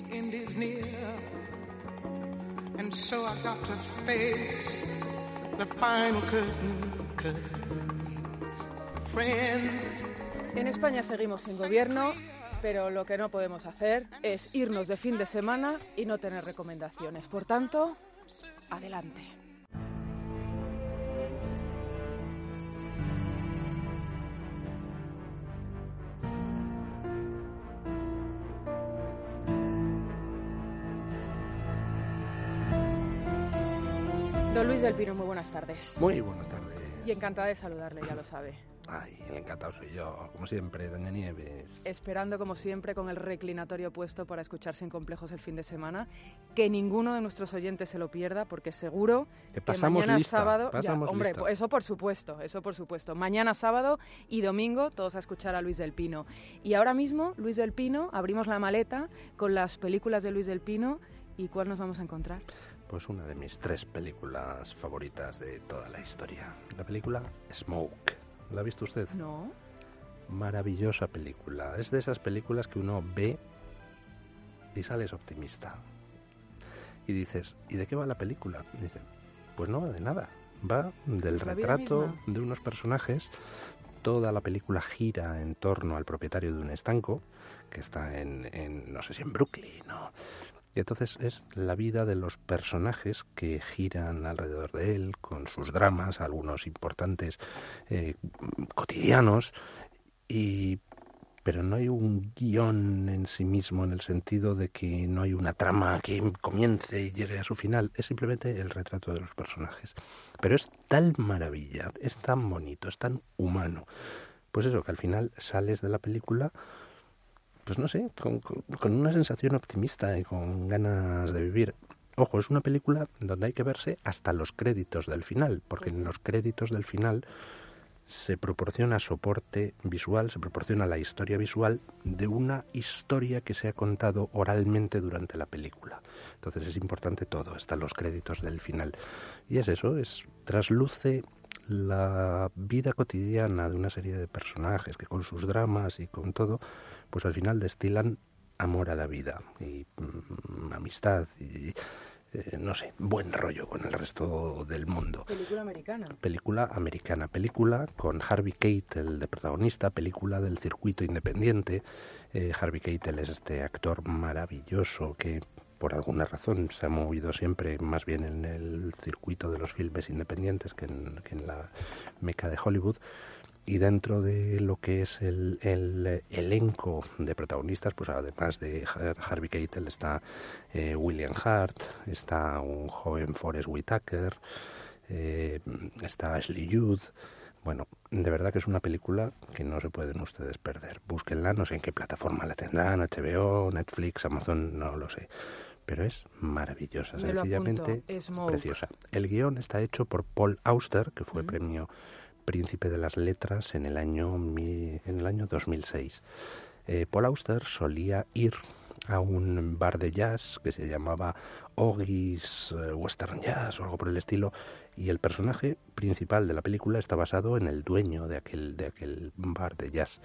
end is near, and so I got to face the final curtain. Friends. En España seguimos sin gobierno, pero lo que no podemos hacer es irnos de fin de semana y no tener recomendaciones. Por tanto, adelante. Don Luis del Pino, muy buenas tardes. Muy buenas tardes. Y encantada de saludarle, ya lo sabe. Ay, el encantado soy yo, como siempre, doña Nieves. Esperando, como siempre, con el reclinatorio puesto para escuchar Sin Complejos el fin de semana. Que ninguno de nuestros oyentes se lo pierda, porque seguro que mañana sábado... hombre, lista. Eso por supuesto. Mañana sábado y domingo todos a escuchar a Luis del Pino. Y ahora mismo, Luis del Pino, abrimos la maleta con las películas de Luis del Pino. ¿Y cuál nos vamos a encontrar? Pues una de mis 3 películas favoritas de toda la historia. La película Smoke. ¿La ha visto usted? No. Maravillosa película. Es de esas películas que uno ve y sales optimista. Y dices, ¿y de qué va la película? Y dice, pues no va de nada. Va del retrato de unos personajes. Toda la película gira en torno al propietario de un estanco que está en no sé si en Brooklyn, ¿no? Y entonces es la vida de los personajes que giran alrededor de él, con sus dramas, algunos importantes, cotidianos, pero no hay un guión en sí mismo, en el sentido de que no hay una trama que comience y llegue a su final. Es simplemente el retrato de los personajes. Pero es tal maravilla, es tan bonito, es tan humano. Pues eso, que al final sales de la película... pues no sé, con una sensación optimista y con ganas de vivir. Ojo, es una película donde hay que verse hasta los créditos del final, porque en los créditos del final se proporciona soporte visual, se proporciona la historia visual de una historia que se ha contado oralmente durante la película. Entonces es importante todo, hasta los créditos del final. Y es eso, trasluce la vida cotidiana de una serie de personajes que con sus dramas y con todo, pues al final destilan amor a la vida y amistad y no sé, buen rollo con el resto del mundo. Película americana. Película con Harvey Keitel de protagonista, película del circuito independiente. Harvey Keitel es este actor maravilloso que por alguna razón se ha movido siempre más bien en el circuito de los filmes independientes que en la meca de Hollywood. Y dentro de lo que es el elenco de protagonistas, pues además de Harvey Keitel está William Hurt, está un joven Forest Whitaker, está Ashley Judd. Bueno, de verdad que es una película que no se pueden ustedes perder. Búsquenla, no sé en qué plataforma la tendrán, HBO, Netflix, Amazon, no lo sé. Pero es maravillosa, sencillamente preciosa. El guión está hecho por Paul Auster, que fue premio Príncipe de las Letras en el año 2006. Paul Auster solía ir a un bar de jazz que se llamaba Oggy's Western Jazz o algo por el estilo, y el personaje principal de la película está basado en el dueño de aquel bar de jazz.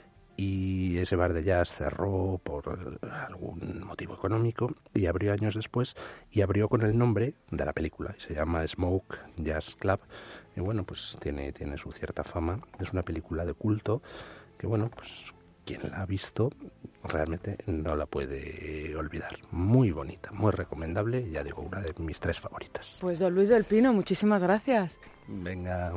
Y ese bar de jazz cerró por algún motivo económico y abrió años después, y abrió con el nombre de la película, y se llama Smoke Jazz Club. Y bueno, pues tiene su cierta fama. Es una película de culto que, bueno, pues quien la ha visto realmente no la puede olvidar. Muy bonita, muy recomendable, ya digo, una de mis 3 favoritas. Pues don Luis del Pino, muchísimas gracias. Venga.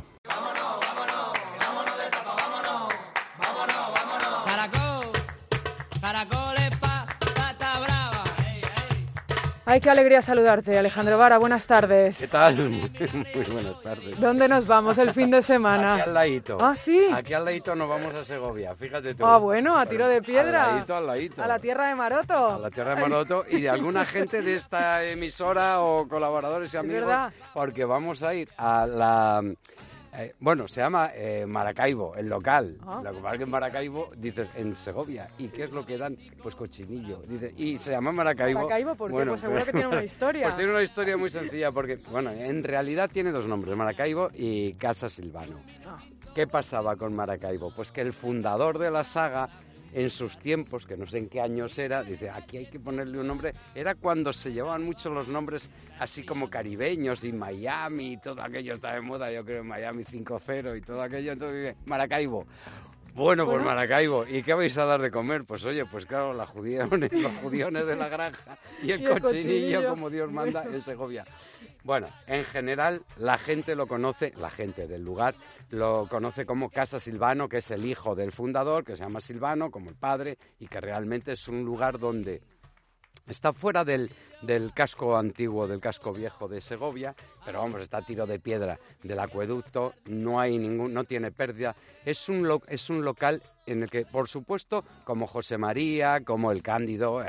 Caracoles pata brava. Ay, qué alegría saludarte, Alejandro Vara, buenas tardes. ¿Qué tal? Muy buenas tardes. ¿Dónde nos vamos el fin de semana? Aquí al ladito. ¿Ah, sí? Aquí al ladito nos vamos a Segovia, fíjate tú. Ah, bueno, a tiro de piedra. Al ladito. A la tierra de Maroto. A la tierra de Maroto y de alguna gente de esta emisora o colaboradores y amigos. Es verdad. Porque vamos a ir a la... bueno, se llama Maracaibo, el local. Lo que pasa es que en Maracaibo, dices, en Segovia. ¿Y qué es lo que dan? Pues cochinillo. Dice, y se llama Maracaibo. ¿Maracaibo? ¿Por qué? Bueno, pues seguro que tiene una historia. Pues tiene una historia muy sencilla, porque, bueno, en realidad tiene 2 nombres, Maracaibo y Casa Silvano. ¿Qué pasaba con Maracaibo? Pues que el fundador de la saga en sus tiempos, que no sé en qué años era, dice, aquí hay que ponerle un nombre. Era cuando se llevaban mucho los nombres así como caribeños, y Miami, y todo aquello está de moda, yo creo, Miami 5-0 y todo aquello, entonces Maracaibo. Bueno, pues Maracaibo. ¿Y qué vais a dar de comer? Pues oye, pues claro, los judiones de la granja y el cochinillo, como Dios manda, en Segovia. Bueno, en general la gente lo conoce, la gente del lugar lo conoce como Casa Silvano, que es el hijo del fundador, que se llama Silvano, como el padre, y que realmente es un lugar donde está fuera del casco antiguo, del casco viejo de Segovia, pero vamos, está a tiro de piedra del acueducto, no tiene pérdida. Es un local en el que, por supuesto, como José María, como el Cándido,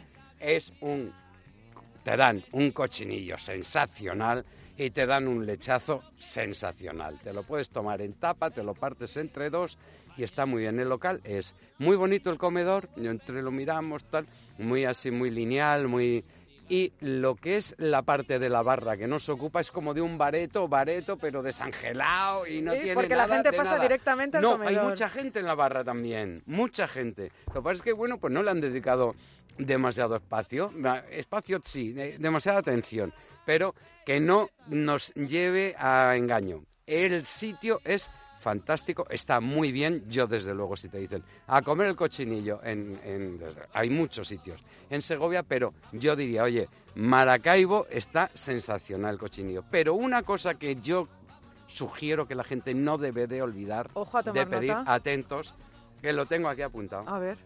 te dan un cochinillo sensacional y te dan un lechazo sensacional. Te lo puedes tomar en tapa, te lo partes entre dos y está muy bien. El local es muy bonito, el comedor, entre lo miramos, tal, muy así, muy lineal, muy... Y lo que es la parte de la barra que nos ocupa es como de un bareto, pero desangelado y no tiene porque nada la gente de pasa nada. directamente al comedor. No, hay mucha gente en la barra también, mucha gente. Lo que pasa es que, bueno, pues no le han dedicado demasiado espacio. Espacio sí, demasiada atención, pero que no nos lleve a engaño. El sitio es fantástico, está muy bien. Yo, desde luego, si te dicen a comer el cochinillo, hay muchos sitios en Segovia, pero yo diría, oye, Maracaibo está sensacional el cochinillo. Pero una cosa que yo sugiero que la gente no debe de olvidar, de pedir, nota. atentos, que lo tengo aquí apuntado. A ver.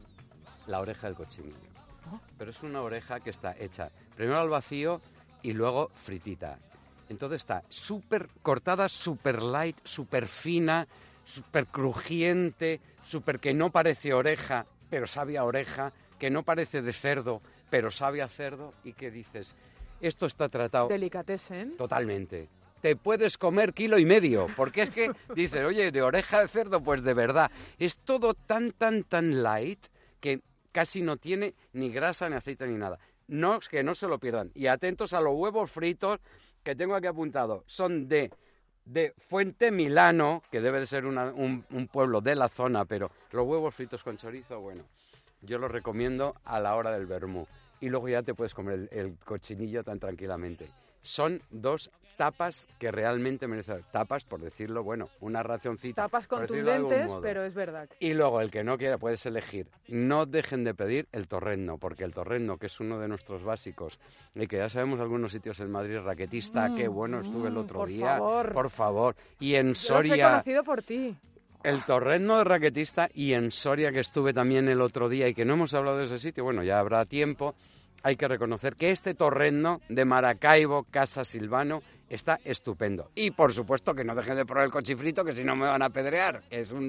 La oreja del cochinillo. Pero es una oreja que está hecha primero al vacío y luego fritita. Entonces está súper cortada, súper light, súper fina, súper crujiente, súper que no parece oreja, pero sabe a oreja, que no parece de cerdo, pero sabe a cerdo, y que dices, esto está tratado... Delicatessen. Totalmente. Te puedes comer 1,5 kilos, porque es que dices, oye, de oreja de cerdo, pues de verdad. Es todo tan light que casi no tiene ni grasa, ni aceite, ni nada. No, que no se lo pierdan. Y atentos a los huevos fritos, que tengo aquí apuntado, son de Fuente Milano, que debe de ser un pueblo de la zona, pero los huevos fritos con chorizo, bueno, yo los recomiendo a la hora del vermú. Y luego ya te puedes comer el cochinillo tan tranquilamente. Son 2 tapas que realmente merecen, tapas, por decirlo, bueno, una racioncita. Tapas contundentes, pero es verdad. Y luego, el que no quiera, puedes elegir. No dejen de pedir el torrendo, porque el torrendo, que es uno de nuestros básicos, y que ya sabemos algunos sitios en Madrid, raquetista, qué bueno estuve el otro día. Por favor. Y en Soria... Yo los he conocido por ti. El torrendo de raquetista, y en Soria, que estuve también el otro día, y que no hemos hablado de ese sitio, bueno, ya habrá tiempo. Hay que reconocer que este torrendo de Maracaibo, Casa Silvano, está estupendo. Y por supuesto que no dejen de probar el cochifrito, que si no me van a apedrear. Es un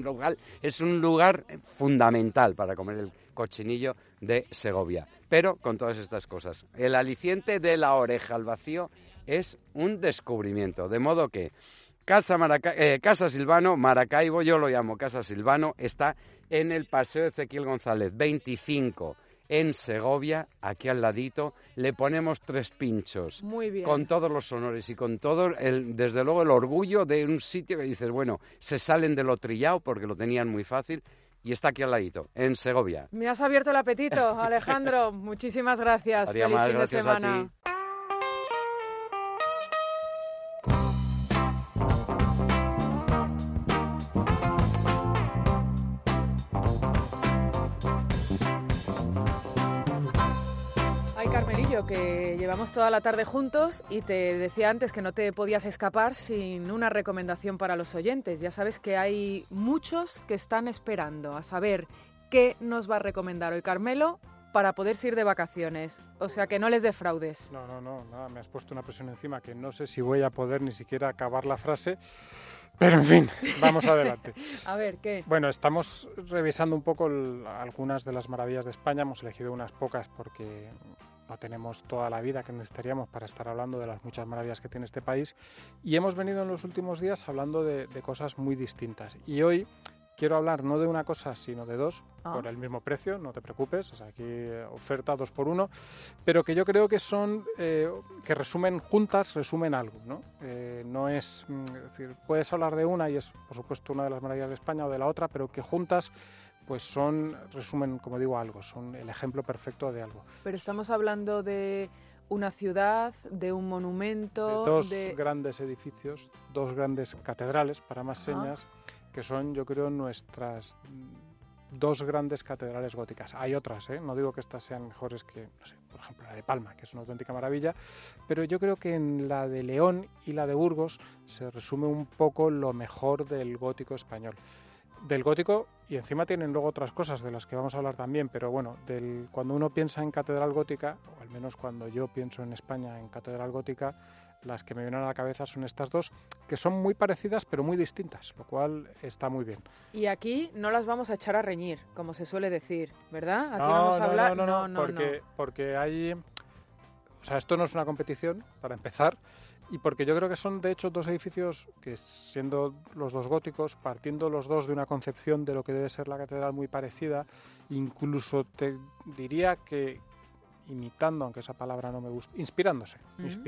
lugar fundamental para comer el cochinillo de Segovia. Pero con todas estas cosas, el aliciente de la oreja al vacío es un descubrimiento. De modo que Casa Silvano, Maracaibo, yo lo llamo Casa Silvano, está en el Paseo Ezequiel González 25, en Segovia, aquí al ladito. Le ponemos 3 pinchos. Muy bien. Con todos los honores y con todo, desde luego, el orgullo de un sitio que dices, bueno, se salen de lo trillado porque lo tenían muy fácil, y está aquí al ladito, en Segovia. Me has abierto el apetito, Alejandro. Muchísimas gracias. Feliz fin de semana. A ti. Carmelillo, que llevamos toda la tarde juntos y te decía antes que no te podías escapar sin una recomendación para los oyentes. Ya sabes que hay muchos que están esperando a saber qué nos va a recomendar hoy Carmelo para poderse ir de vacaciones. O sea, que no les defraudes. No, nada, me has puesto una presión encima que no sé si voy a poder ni siquiera acabar la frase. Pero, en fin, vamos adelante. A ver, ¿qué? Bueno, estamos revisando un poco algunas de las maravillas de España. Hemos elegido unas pocas porque no tenemos toda la vida que necesitaríamos para estar hablando de las muchas maravillas que tiene este país. Y hemos venido en los últimos días hablando de cosas muy distintas. Y hoy quiero hablar no de una cosa, sino de 2, por el mismo precio, no te preocupes. O sea, aquí oferta 2 por 1, pero que yo creo que son, que resumen algo, ¿no? No es decir, puedes hablar de una y es, por supuesto, una de las maravillas de España o de la otra, pero que juntas pues resumen, como digo, algo, son el ejemplo perfecto de algo. Pero estamos hablando de una ciudad, de un monumento... De dos grandes edificios, dos grandes catedrales, para más señas, que son, yo creo, nuestras dos grandes catedrales góticas. Hay otras, no digo que estas sean mejores que, no sé, por ejemplo, la de Palma, que es una auténtica maravilla, pero yo creo que en la de León y la de Burgos se resume un poco lo mejor del gótico español. Del gótico, y encima tienen luego otras cosas de las que vamos a hablar también, pero bueno, cuando uno piensa en catedral gótica, o al menos cuando yo pienso en España en catedral gótica, las que me vienen a la cabeza son estas dos, que son muy parecidas pero muy distintas, lo cual está muy bien. Y aquí no las vamos a echar a reñir, como se suele decir, ¿verdad? Aquí vamos a hablar... No, porque hay... O sea, esto no es una competición, para empezar, y porque yo creo que son de hecho dos edificios que, siendo los dos góticos, partiendo los dos de una concepción de lo que debe ser la catedral muy parecida, incluso te diría que imitando, aunque esa palabra no me gusta, inspirándose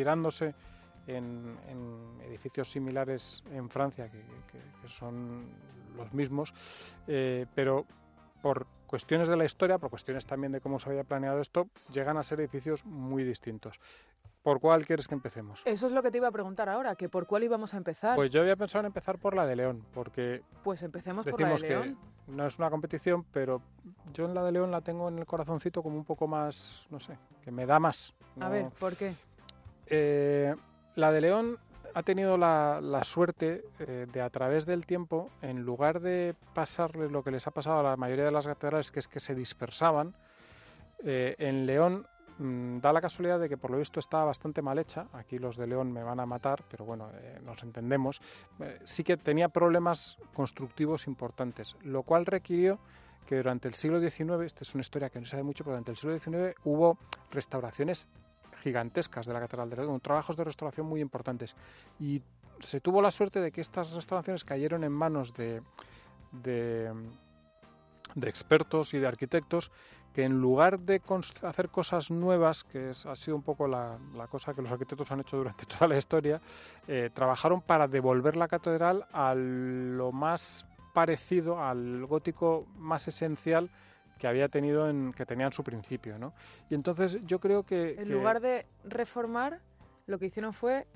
en edificios similares en Francia que son los mismos, pero por cuestiones de la historia, por cuestiones también de cómo se había planeado esto, llegan a ser edificios muy distintos. ¿Por cuál quieres que empecemos? Eso es lo que te iba a preguntar ahora, que por cuál íbamos a empezar. Pues yo había pensado en empezar por la de León, porque... Pues empecemos por la de León. Que no es una competición, pero yo en la de León la tengo en el corazoncito como un poco más, no sé, que me da más. ¿No? A ver, ¿por qué? La de León ha tenido la suerte de, a través del tiempo, en lugar de pasarles lo que les ha pasado a la mayoría de las catedrales, que es que se dispersaban, en León da la casualidad de que por lo visto está bastante mal hecha. Aquí los de León me van a matar, pero bueno, nos entendemos. Sí que tenía problemas constructivos importantes, lo cual requirió que durante el siglo XIX, esta es una historia que no se sabe mucho, pero durante el siglo XIX hubo restauraciones gigantescas de la Catedral de León, trabajos de restauración muy importantes. Y se tuvo la suerte de que estas restauraciones cayeron en manos de expertos y de arquitectos que, en lugar de hacer cosas nuevas, que ha sido un poco la cosa que los arquitectos han hecho durante toda la historia, trabajaron para devolver la catedral a lo más parecido al gótico más esencial que había tenido que tenía en su principio, ¿no? Y entonces yo creo que... En lugar de reformar, lo que hicieron fue...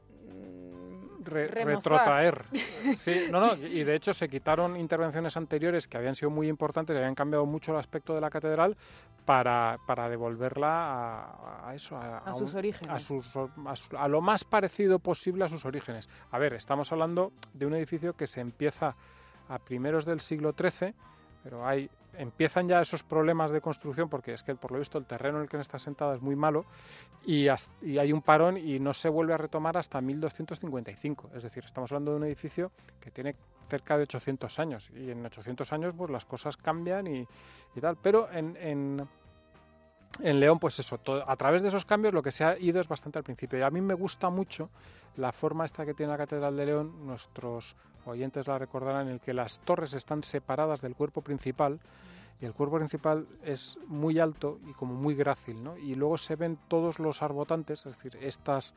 retrotraer. Sí, y de hecho se quitaron intervenciones anteriores que habían sido muy importantes y habían cambiado mucho el aspecto de la catedral para devolverla a eso, a sus orígenes, a lo más parecido posible a sus orígenes. A ver, estamos hablando de un edificio que se empieza a primeros del siglo XIII, pero empiezan ya esos problemas de construcción, porque es que por lo visto el terreno en el que está sentado es muy malo y hay un parón y no se vuelve a retomar hasta 1255. Es decir, estamos hablando de un edificio que tiene cerca de 800 años y en 800 años pues las cosas cambian y tal. Pero en León, pues eso, a través de esos cambios lo que se ha ido es bastante al principio. Y a mí me gusta mucho la forma esta que tiene la Catedral de León. Nuestros oyentes la recordarán, en el que las torres están separadas del cuerpo principal y el cuerpo principal es muy alto y como muy grácil, ¿no? Y luego se ven todos los arbotantes, es decir, estas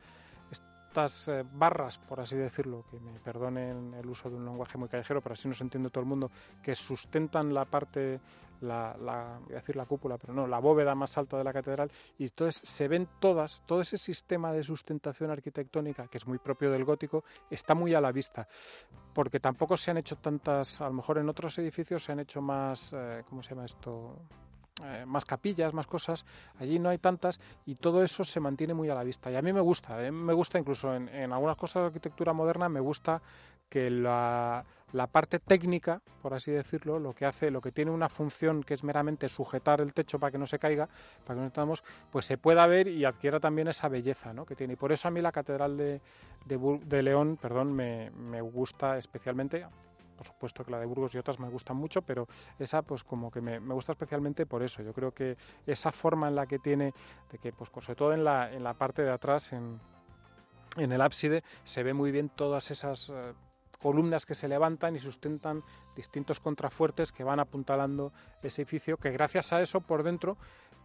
barras, por así decirlo, que me perdonen el uso de un lenguaje muy callejero, pero así nos entiende todo el mundo, que sustentan la parte, voy a decir la cúpula, pero no, la bóveda más alta de la catedral, y entonces se ven todo ese sistema de sustentación arquitectónica, que es muy propio del gótico, está muy a la vista, porque tampoco se han hecho tantas, a lo mejor en otros edificios se han hecho más, ¿cómo se llama esto?, más capillas, más cosas. Allí no hay tantas y todo eso se mantiene muy a la vista. Y a mí me gusta incluso en algunas cosas de arquitectura moderna, me gusta que la parte técnica, por así decirlo, lo que tiene una función que es meramente sujetar el techo para que no se caiga, para que no estamos, pues se pueda ver y adquiera también esa belleza, ¿no?, que tiene. Y por eso a mí la Catedral de León, me gusta especialmente. Por supuesto que la de Burgos y otras me gustan mucho, pero esa pues como que me gusta especialmente por eso. Yo creo que esa forma en la que tiene, de que pues sobre todo en la parte de atrás, en el ábside, se ve muy bien todas esas columnas que se levantan y sustentan distintos contrafuertes que van apuntalando ese edificio, que gracias a eso por dentro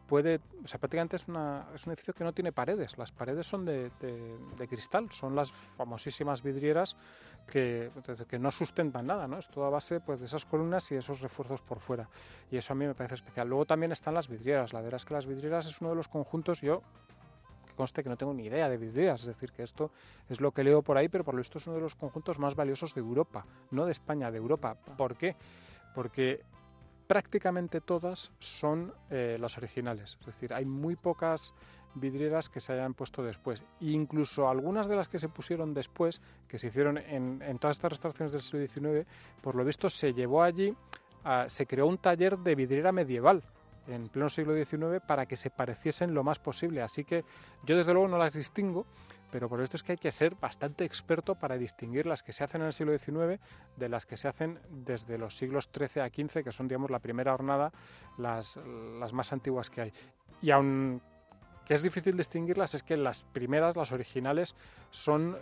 prácticamente es un edificio que no tiene paredes. Las paredes son de cristal, son las famosísimas vidrieras que no sustentan nada, ¿no? Es toda a base pues de esas columnas y de esos refuerzos por fuera. Y eso a mí me parece especial. Luego también están las vidrieras. La verdad es que las vidrieras es uno de los conjuntos, que conste que no tengo ni idea de vidrieras, es decir, que esto es lo que leo por ahí, pero por lo visto es uno de los conjuntos más valiosos de Europa, no de España, de Europa. ¿Por qué? Porque prácticamente todas son las originales, es decir, hay muy pocas vidrieras que se hayan puesto después. E incluso algunas de las que se pusieron después, que se hicieron en todas estas restauraciones del siglo XIX, por lo visto se llevó allí, se creó un taller de vidriera medieval en pleno siglo XIX para que se pareciesen lo más posible. Así que yo desde luego no las distingo, pero por esto es que hay que ser bastante experto para distinguir las que se hacen en el siglo XIX de las que se hacen desde los siglos XIII a XV, que son, digamos, la primera hornada, las más antiguas que hay. Y aun que es difícil distinguirlas, es que las primeras, las originales, son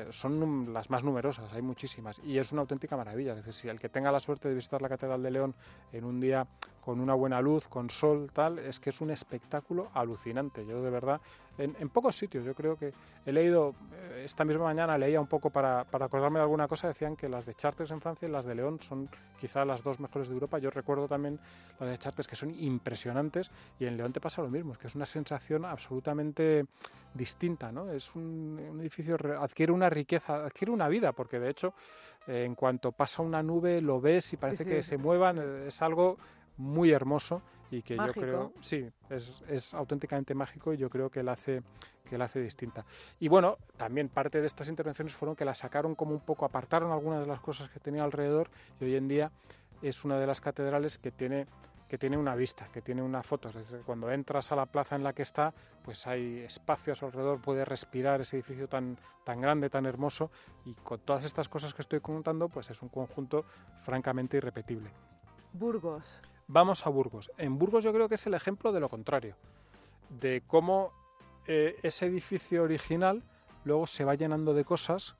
las más numerosas, hay muchísimas, y es una auténtica maravilla. Es decir, si el que tenga la suerte de visitar la Catedral de León en un día con una buena luz, con sol, tal, es que es un espectáculo alucinante. Yo de verdad, en pocos sitios, yo creo que he leído, esta misma mañana leía un poco para acordarme de alguna cosa, decían que las de Chartres en Francia y las de León son quizá las dos mejores de Europa. Yo recuerdo también las de Chartres, que son impresionantes, y en León te pasa lo mismo, es que es una sensación absolutamente distinta, ¿no? Es un edificio, adquiere una riqueza, adquiere una vida, porque de hecho en cuanto pasa una nube lo ves y parece que se muevan, es algo muy hermoso y que mágico. Yo creo, sí, es auténticamente mágico, y yo creo que la hace distinta. Y bueno, también parte de estas intervenciones fueron que la sacaron como un poco, apartaron algunas de las cosas que tenía alrededor, y hoy en día es una de las catedrales que tiene una vista, que tiene una foto. Es decir, cuando entras a la plaza en la que está, pues hay espacio a su alrededor, puedes respirar ese edificio tan grande, tan hermoso, y con todas estas cosas que estoy contando, pues es un conjunto francamente irrepetible. Burgos. Vamos a Burgos. En Burgos yo creo que es el ejemplo de lo contrario, de cómo ese edificio original luego se va llenando de cosas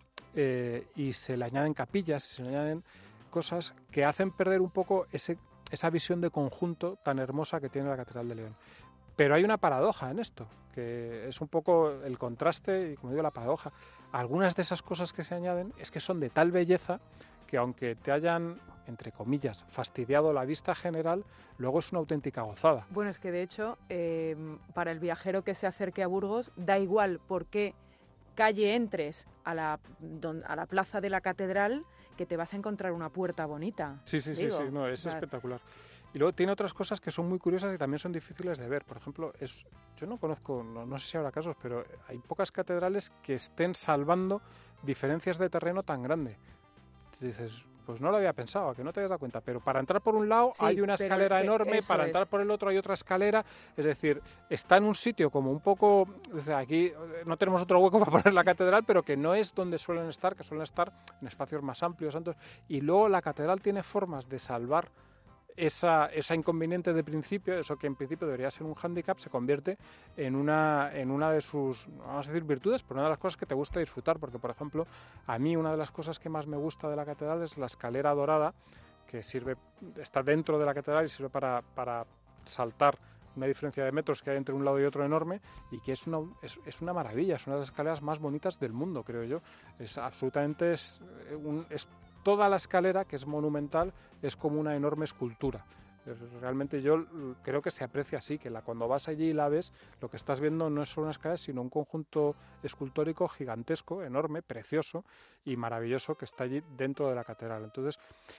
y se le añaden capillas, se le añaden cosas que hacen perder un poco esa visión de conjunto tan hermosa que tiene la Catedral de León. Pero hay una paradoja en esto, que es un poco el contraste y, como digo, la paradoja. Algunas de esas cosas que se añaden es que son de tal belleza que, aunque te hayan, entre comillas, fastidiado la vista general, luego es una auténtica gozada. Bueno, es que de hecho, para el viajero que se acerque a Burgos, da igual por qué calle entres a la plaza de la Catedral, que te vas a encontrar una puerta bonita. Sí, no, es espectacular. Y luego tiene otras cosas que son muy curiosas y también son difíciles de ver. Por ejemplo, yo no conozco, no sé si habrá casos, pero hay pocas catedrales que estén salvando diferencias de terreno tan grandes. Te dices, pues no lo había pensado, que no te habías dado cuenta, pero para entrar por un lado hay una escalera enorme, para entrar por el otro hay otra escalera, es decir, está en un sitio como un poco, aquí no tenemos otro hueco para poner la catedral, pero que no es donde suelen estar, que suelen estar en espacios más amplios, y luego la catedral tiene formas de salvar esa inconveniente de principio, eso que en principio debería ser un hándicap, se convierte en una de sus, vamos a decir, virtudes, pero una de las cosas que te gusta disfrutar, porque, por ejemplo, a mí una de las cosas que más me gusta de la catedral es la escalera dorada, que está dentro de la catedral y sirve para saltar una diferencia de metros que hay entre un lado y otro enorme, y que es una maravilla, es una de las escaleras más bonitas del mundo, creo yo. Es absolutamente, toda la escalera, que es monumental, es como una enorme escultura. Realmente yo creo que se aprecia así, que cuando vas allí y la ves, lo que estás viendo no es solo una escalera, sino un conjunto escultórico gigantesco, enorme, precioso y maravilloso, que está allí dentro de la catedral. Entonces,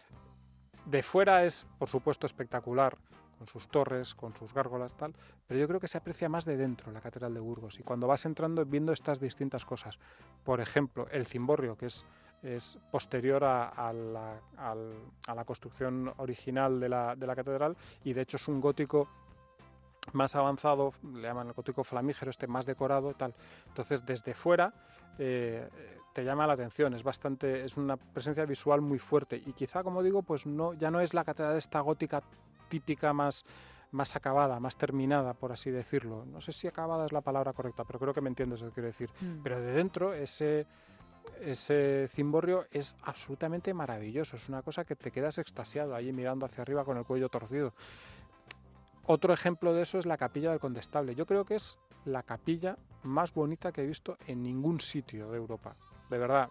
de fuera es, por supuesto, espectacular, con sus torres, con sus gárgolas, tal, pero yo creo que se aprecia más de dentro la Catedral de Burgos, y cuando vas entrando viendo estas distintas cosas. Por ejemplo, el cimborrio, que es posterior a la construcción original de la catedral, y de hecho es un gótico más avanzado, le llaman el gótico flamígero, más decorado, tal. Entonces, desde fuera te llama la atención, es una presencia visual muy fuerte, y quizá, como digo, pues ya no es la catedral esta gótica típica más acabada, más terminada, por así decirlo. No sé si acabada es la palabra correcta, pero creo que me entiendes lo que quiero decir. Pero de dentro, ese cimborrio es absolutamente maravilloso, es una cosa que te quedas extasiado allí mirando hacia arriba con el cuello torcido. otro ejemplo de eso es la Capilla del Condestable. Yo creo que es la capilla más bonita que he visto en ningún sitio de Europa. De verdad,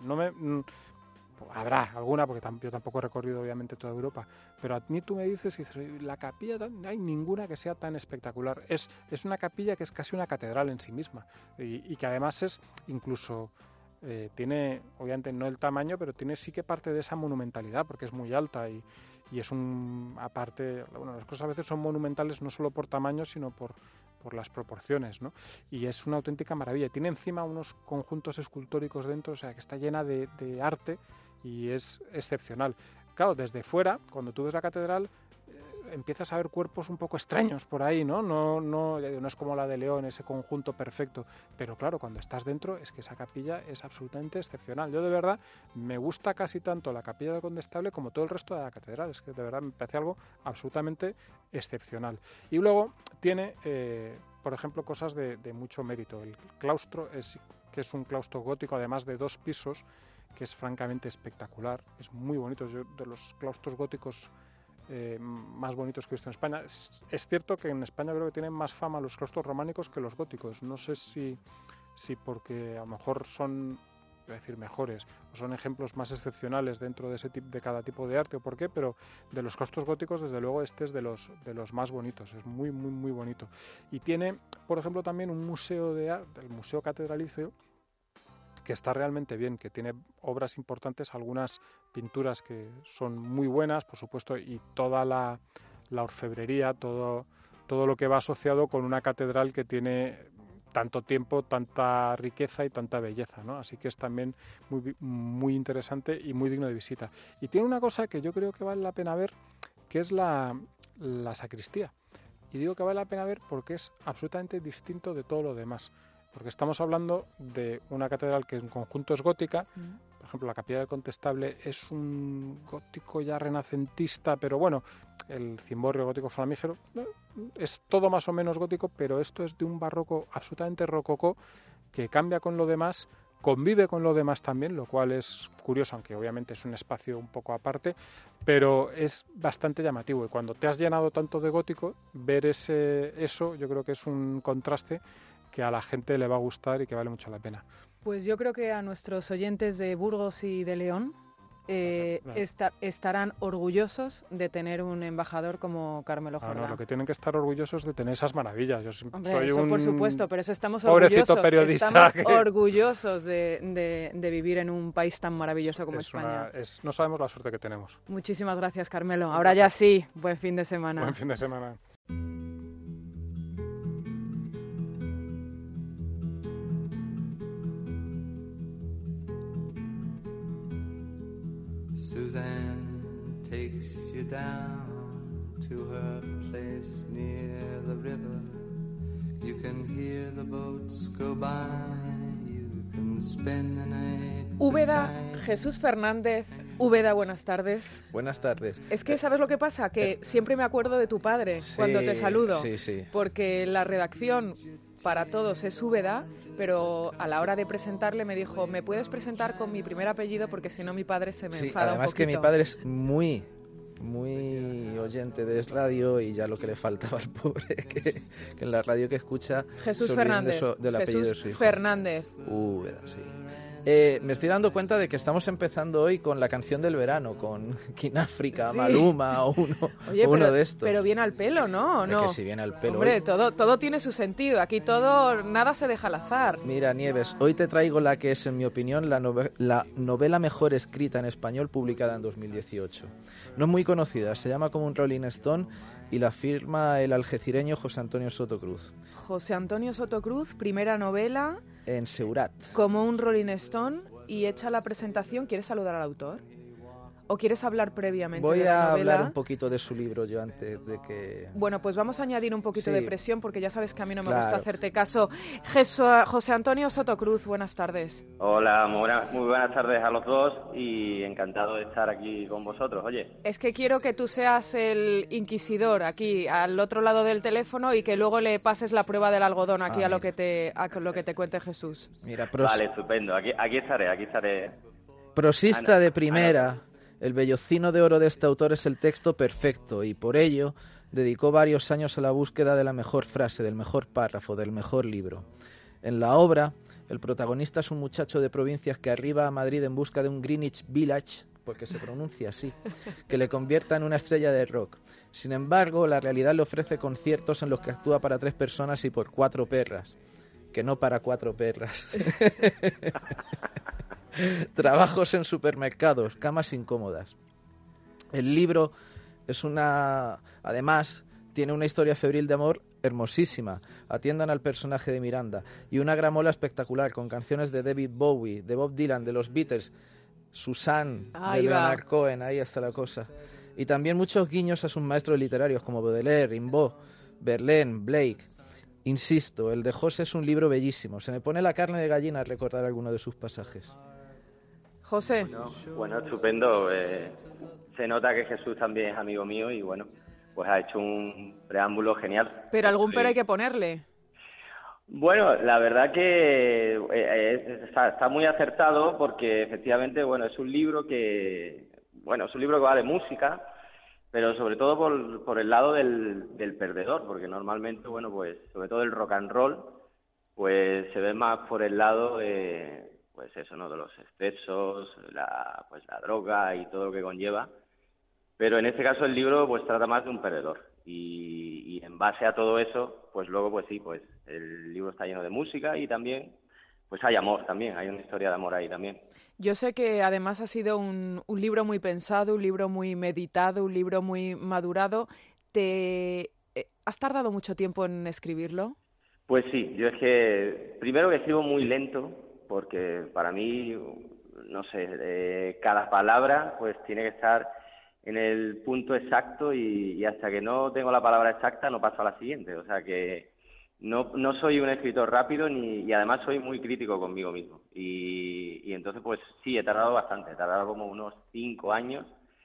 habrá alguna, porque yo tampoco he recorrido obviamente toda Europa, pero a mí tú me dices, la capilla, no hay ninguna que sea tan espectacular. Es una capilla que es casi una catedral en sí misma y que además es incluso... tiene, obviamente no el tamaño, pero tiene sí que parte de esa monumentalidad, porque es muy alta y es aparte, bueno, las cosas a veces son monumentales no solo por tamaño, sino por las proporciones, ¿no? Y es una auténtica maravilla. Tiene encima unos conjuntos escultóricos dentro, o sea, que está llena de arte y es excepcional. Claro, desde fuera, cuando tú ves la catedral, empiezas a ver cuerpos un poco extraños por ahí, ¿no? No es como la de León, ese conjunto perfecto, pero claro, cuando estás dentro es que esa capilla es absolutamente excepcional. Yo de verdad me gusta casi tanto la Capilla del Condestable como todo el resto de la catedral, es que de verdad me parece algo absolutamente excepcional. Y luego tiene, por ejemplo, cosas de mucho mérito. El claustro, que es un claustro gótico, además de 2 pisos, que es francamente espectacular, es muy bonito, es de los claustros góticos más bonitos que he visto en España. Es cierto que en España creo que tienen más fama los claustros románicos que los góticos. No sé si porque a lo mejor son, voy a decir, mejores o son ejemplos más excepcionales dentro de de cada tipo de arte o por qué, pero de los claustros góticos desde luego este es de los más bonitos, es muy muy muy bonito. Y tiene, por ejemplo, también un museo de arte, el Museo Catedralicio, que está realmente bien, que tiene obras importantes, algunas pinturas que son muy buenas, por supuesto, y toda la orfebrería, todo lo que va asociado con una catedral que tiene tanto tiempo, tanta riqueza y tanta belleza, ¿no? Así que es también muy, muy interesante y muy digno de visita. Y tiene una cosa que yo creo que vale la pena ver, que es la sacristía. Y digo que vale la pena ver porque es absolutamente distinto de todo lo demás. Porque estamos hablando de una catedral que en conjunto es gótica. Por ejemplo, la Capilla del Condestable es un gótico ya renacentista, pero bueno, el cimborrio gótico flamígero es todo más o menos gótico, pero esto es de un barroco absolutamente rococó que cambia con lo demás, convive con lo demás también, lo cual es curioso, aunque obviamente es un espacio un poco aparte, pero es bastante llamativo. Y cuando te has llenado tanto de gótico, ver eso yo creo que es un contraste que a la gente le va a gustar y que vale mucho la pena. Pues yo creo que a nuestros oyentes de Burgos y de León estarán orgullosos de tener un embajador como Carmelo Jordán. No, lo que tienen que estar orgullosos de tener esas maravillas. Yo Hombre, soy eso por supuesto, pero eso estamos pobrecito orgullosos. Periodista estamos orgullosos de vivir en un país tan maravilloso como España. No sabemos la suerte que tenemos. Muchísimas gracias, Carmelo. Ahora ya sí, buen fin de semana. Buen fin de semana. Suzanne takes you down to her place near the river. You can hear the boats go by. You can spend the night. Úbeda, Jesús Fernández. Úbeda, buenas tardes. Buenas tardes. Es que, ¿sabes lo que pasa? Que siempre me acuerdo de tu padre cuando te saludo. Sí. Porque la redacción para todos es Úbeda, pero a la hora de presentarle me dijo, ¿me puedes presentar con mi primer apellido? Porque si no mi padre se me enfada además un poquito. Que mi padre es muy oyente de radio y ya lo que le faltaba al pobre, que en la radio que escucha Jesús Fernández. Del apellido de su hijo. Fernández. Úbeda, sí. Me estoy dando cuenta de que estamos empezando hoy con la canción del verano, con Kináfrica, sí. Maluma o uno de estos. Pero viene al pelo, ¿no? ¿No? Que si viene al pelo. Hombre, todo tiene su sentido. Aquí nada se deja al azar. Mira, Nieves, hoy te traigo la que es, en mi opinión, la novela mejor escrita en español publicada en 2018. No es muy conocida, se llama como un Rolling Stone y la firma el algecireño José Antonio Soto Cruz. José Antonio Soto Cruz, primera novela... En Seurat. Como un Rolling Stone, y hecha la presentación, ¿quieres saludar al autor? ¿O quieres hablar previamente de la novela? Voy a hablar un poquito de su libro yo antes de que... Bueno, pues vamos a añadir un poquito de presión, porque ya sabes que a mí no me gusta hacerte caso. José Antonio Soto Cruz, buenas tardes. Hola, muy buenas tardes a los dos y encantado de estar aquí con vosotros. Oye, es que quiero que tú seas el inquisidor aquí, al otro lado del teléfono, y que luego le pases la prueba del algodón aquí a lo que te cuente Jesús. Mira, vale, estupendo. Aquí estaré. Prosista de primera. El vellocino de oro de este autor es el texto perfecto y por ello dedicó varios años a la búsqueda de la mejor frase, del mejor párrafo, del mejor libro. En la obra, el protagonista es un muchacho de provincias que arriba a Madrid en busca de un Greenwich Village, porque se pronuncia así, que le convierta en una estrella de rock. Sin embargo, la realidad le ofrece conciertos en los que actúa para 3 personas y por 4 perras. Que no para 4 perras. Trabajos en supermercados, camas incómodas. El libro además, tiene una historia febril de amor hermosísima. Atiendan al personaje de Miranda. Y una gramola espectacular con canciones de David Bowie, de Bob Dylan, de los Beatles, Susanne, de Leonard Cohen, ahí está la cosa. Y también muchos guiños a sus maestros literarios como Baudelaire, Rimbaud, Verlaine, Blake. Insisto, el de José es un libro bellísimo. Se me pone la carne de gallina al recordar alguno de sus pasajes. José. Bueno, estupendo. Se nota que Jesús también es amigo mío y bueno, pues ha hecho un preámbulo genial. Pero algún pero hay que ponerle. Bueno, la verdad que está muy acertado porque efectivamente, bueno, es un libro que va de música, pero sobre todo por el lado del perdedor, porque normalmente, bueno, pues sobre todo el rock and roll, pues se ve más por el lado de, pues eso, ¿no? De los excesos, la droga y todo lo que conlleva. Pero en este caso el libro pues trata más de un perdedor. Y en base a todo eso, pues luego pues sí, pues el libro está lleno de música y también pues hay amor también, hay una historia de amor ahí también. Yo sé que además ha sido un libro muy pensado, un libro muy meditado, un libro muy madurado. ¿Has tardado mucho tiempo en escribirlo? Pues sí, yo es que primero que escribo muy lento, porque para mí, no sé, cada palabra pues tiene que estar en el punto exacto y hasta que no tengo la palabra exacta no paso a la siguiente. O sea que no soy un escritor rápido y además soy muy crítico conmigo mismo. Y entonces pues sí, he tardado bastante, he tardado como unos 5 años,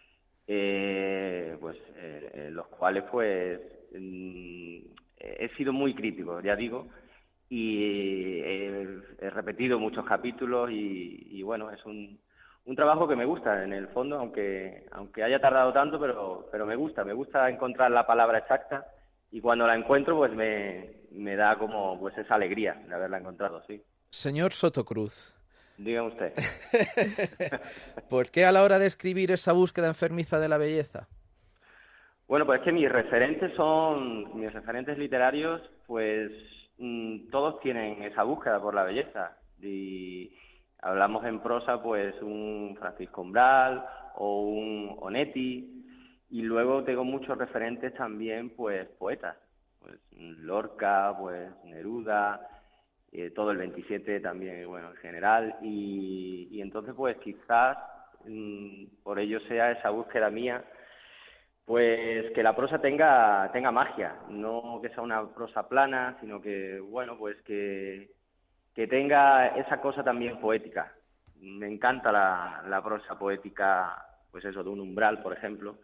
los cuales pues he sido muy crítico, ya digo, y he repetido muchos capítulos y bueno, es un trabajo que me gusta en el fondo, aunque haya tardado tanto, pero me gusta encontrar la palabra exacta y cuando la encuentro pues me da como pues esa alegría de haberla encontrado, sí. Señor Sotocruz. Dígame usted. ¿Por qué a la hora de escribir esa búsqueda enfermiza de la belleza? Bueno, pues es que mis referentes literarios, pues todos tienen esa búsqueda por la belleza. Y hablamos en prosa, pues un Francisco Umbral o un Onetti, y luego tengo muchos referentes también, pues poetas, pues Lorca, pues Neruda, todo el 27 también, bueno, en general, y entonces pues quizás por ello sea esa búsqueda mía, pues que la prosa tenga magia, no que sea una prosa plana, sino que, bueno, pues que tenga esa cosa también poética. Me encanta la prosa poética, pues eso, de un Umbral, por ejemplo,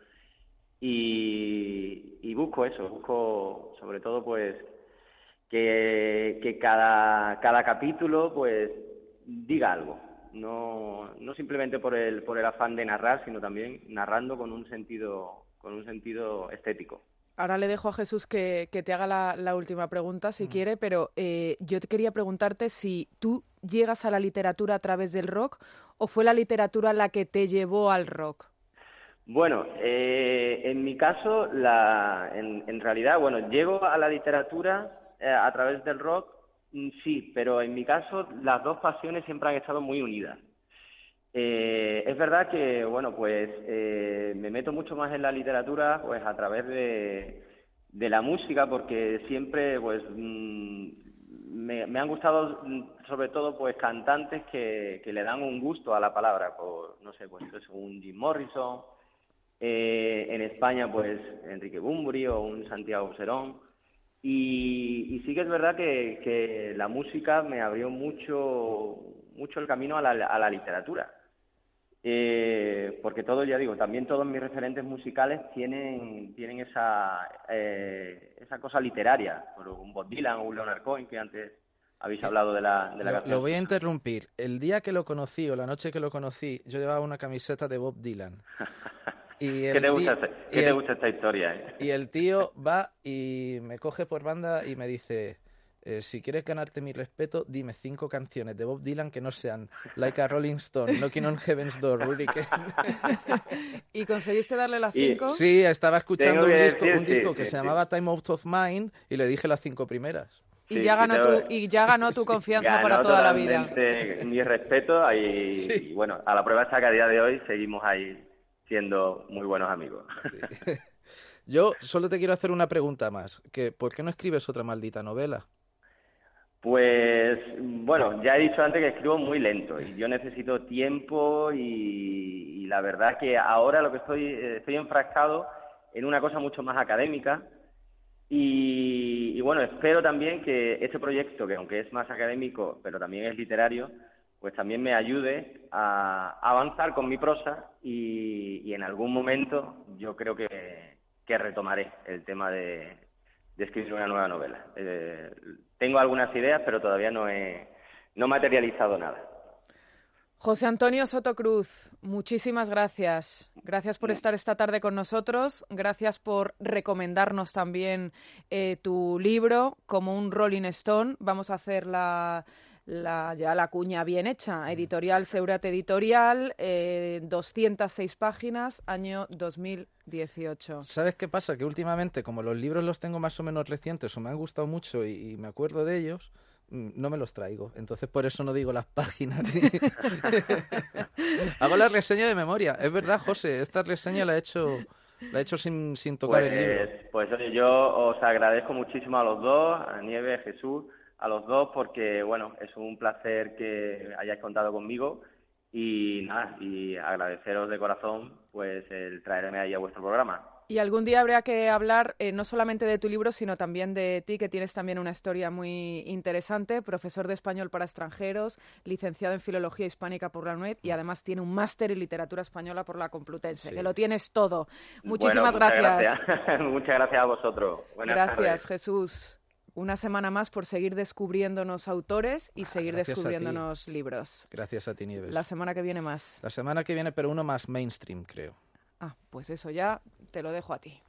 y busco sobre todo pues que cada capítulo pues diga algo, no simplemente por el afán de narrar, sino también narrando con un sentido estético. Ahora le dejo a Jesús que te haga la última pregunta, si quiere, pero yo te quería preguntarte si tú llegas a la literatura a través del rock o fue la literatura la que te llevó al rock. Bueno, en mi caso, en realidad, bueno, llego a la literatura a través del rock, sí, pero en mi caso las dos pasiones siempre han estado muy unidas. Es verdad que, bueno, pues me meto mucho más en la literatura pues a través de la música, porque siempre pues me han gustado sobre todo pues cantantes que le dan un gusto a la palabra, no sé, pues un Jim Morrison, en España pues Enrique Bunbury o un Santiago Serón, y sí que es verdad que la música me abrió mucho el camino a la literatura. Porque todo, ya digo, también todos mis referentes musicales tienen esa cosa literaria, por un Bob Dylan o un Leonard Cohen, que antes habéis hablado de la canción. Lo voy a interrumpir. El día que lo conocí o la noche que lo conocí, yo llevaba una camiseta de Bob Dylan. ¿Qué te gusta esta historia? Y el tío va y me coge por banda y me dice... si quieres ganarte mi respeto, dime 5 canciones de Bob Dylan que no sean Like a Rolling Stone, Knocking on Heaven's Door, Hurricane. ¿Y conseguiste darle las 5? Sí, estaba escuchando un disco que se llamaba Time Out of Mind y le dije las 5 primeras. Y ya ganó tu confianza para toda la vida. Mi respeto y bueno, a la prueba está que a día de hoy seguimos ahí siendo muy buenos amigos. Sí. Yo solo te quiero hacer una pregunta más, que ¿por qué no escribes otra maldita novela? Pues, bueno, ya he dicho antes que escribo muy lento y yo necesito tiempo y la verdad que ahora lo que estoy enfrascado en una cosa mucho más académica y bueno, espero también que este proyecto, que aunque es más académico, pero también es literario, pues también me ayude a avanzar con mi prosa y en algún momento yo creo que retomaré el tema de escribir una nueva novela. Tengo algunas ideas, pero todavía no he materializado nada. José Antonio Soto Cruz, muchísimas gracias. Gracias por estar esta tarde con nosotros. Gracias por recomendarnos también tu libro, Como un Rolling Stone. Vamos a hacer la cuña bien hecha. Editorial Seurat Editorial, 206 páginas, año 2018. ¿Sabes qué pasa? Que últimamente, como los libros los tengo más o menos recientes o me han gustado mucho y me acuerdo de ellos, no me los traigo. Entonces por eso no digo las páginas. Hago la reseña de memoria. Es verdad, José, esta reseña la he hecho sin tocar el libro. Pues oye, yo os agradezco muchísimo a los dos, a Nieves, Jesús, a los dos, porque bueno, es un placer que hayáis contado conmigo y nada, y agradeceros de corazón pues el traerme ahí a vuestro programa. Y algún día habría que hablar no solamente de tu libro, sino también de ti, que tienes también una historia muy interesante, profesor de español para extranjeros, licenciado en Filología Hispánica por la UNED y además tiene un máster en Literatura Española por la Complutense, que lo tienes todo. Muchísimas gracias. Muchas gracias a vosotros. Buenas tardes. Gracias, Jesús. Una semana más por seguir descubriéndonos autores y seguir descubriéndonos libros. Gracias a ti, Nieves. La semana que viene más. La semana que viene, pero uno más mainstream, creo. Ah, pues eso ya te lo dejo a ti.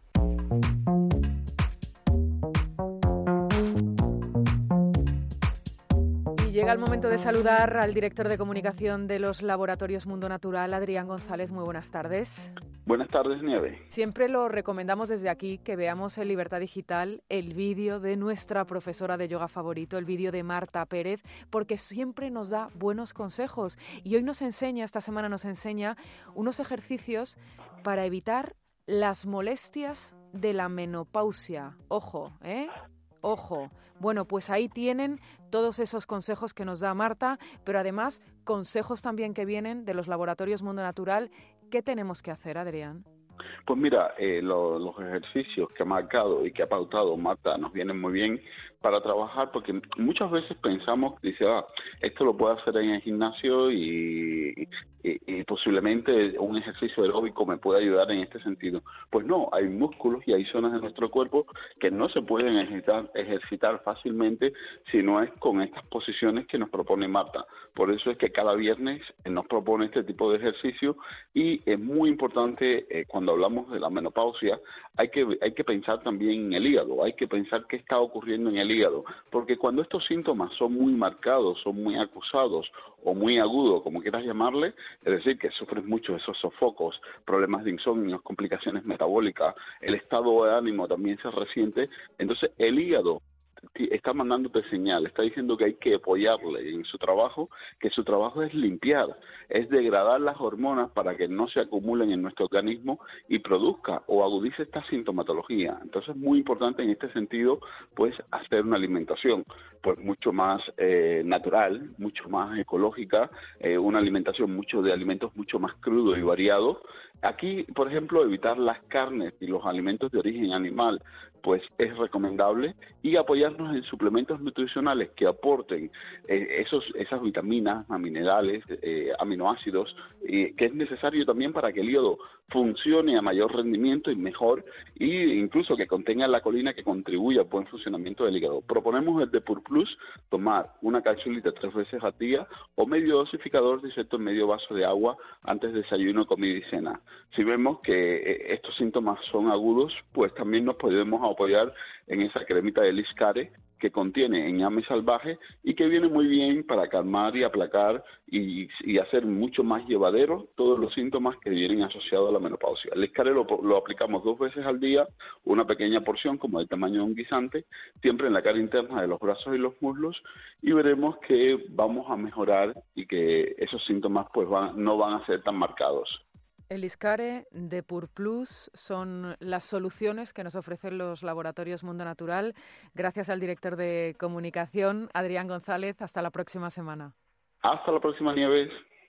Llega el momento de saludar al director de comunicación de los Laboratorios Mundo Natural, Adrián González. Muy buenas tardes. Buenas tardes, Nieves. Siempre lo recomendamos desde aquí, que veamos en Libertad Digital el vídeo de nuestra profesora de yoga favorito, el vídeo de Marta Pérez, porque siempre nos da buenos consejos. Y hoy esta semana nos enseña unos ejercicios para evitar las molestias de la menopausia. Ojo, Ojo. Bueno, pues ahí tienen todos esos consejos que nos da Marta, pero además consejos también que vienen de los Laboratorios Mundo Natural. ¿Qué tenemos que hacer, Adrián? Pues mira, los ejercicios que ha marcado y que ha pautado Marta nos vienen muy bien para trabajar, porque muchas veces pensamos, esto lo puedo hacer en el gimnasio y posiblemente un ejercicio aeróbico me puede ayudar en este sentido. Pues no, hay músculos y hay zonas de nuestro cuerpo que no se pueden ejercitar fácilmente si no es con estas posiciones que nos propone Marta. Por eso es que cada viernes nos propone este tipo de ejercicio y es muy importante cuando hablamos de la menopausia, hay que pensar también en el hígado, hay que pensar qué está ocurriendo en el hígado, porque cuando estos síntomas son muy marcados, son muy acusados o muy agudos, como quieras llamarle, es decir, que sufres mucho esos sofocos, problemas de insomnio, complicaciones metabólicas, el estado de ánimo también se resiente, entonces el hígado está mandándote señal, está diciendo que hay que apoyarle en su trabajo, que su trabajo es limpiar, es degradar las hormonas para que no se acumulen en nuestro organismo y produzca o agudice esta sintomatología. Entonces es muy importante en este sentido pues hacer una alimentación pues mucho más natural, mucho más ecológica, una alimentación de alimentos mucho más crudos y variados. Aquí, por ejemplo, evitar las carnes y los alimentos de origen animal, pues es recomendable, y apoyarnos en suplementos nutricionales que aporten esas vitaminas, minerales, aminoácidos, que es necesario también para que el hígado funcione a mayor rendimiento y mejor, y incluso que contenga la colina que contribuya al buen funcionamiento del hígado. Proponemos el Depur Plus, tomar una capsulita 3 veces al día o medio dosificador disuelto en medio vaso de agua antes de desayuno, comida y cena. Si vemos que estos síntomas son agudos, pues también nos podemos apoyar en esa cremita de Liscare que contiene ñame salvaje y que viene muy bien para calmar y aplacar y hacer mucho más llevadero todos los síntomas que vienen asociados a la menopausia. El Liscare lo aplicamos 2 veces al día, una pequeña porción como del tamaño de un guisante, siempre en la cara interna de los brazos y los muslos, y veremos que vamos a mejorar y que esos síntomas pues no van a ser tan marcados. El Liscare, Depur Plus, son las soluciones que nos ofrecen los laboratorios Mundo Natural. Gracias al director de comunicación, Adrián González. Hasta la próxima semana. Hasta la próxima, Nieves.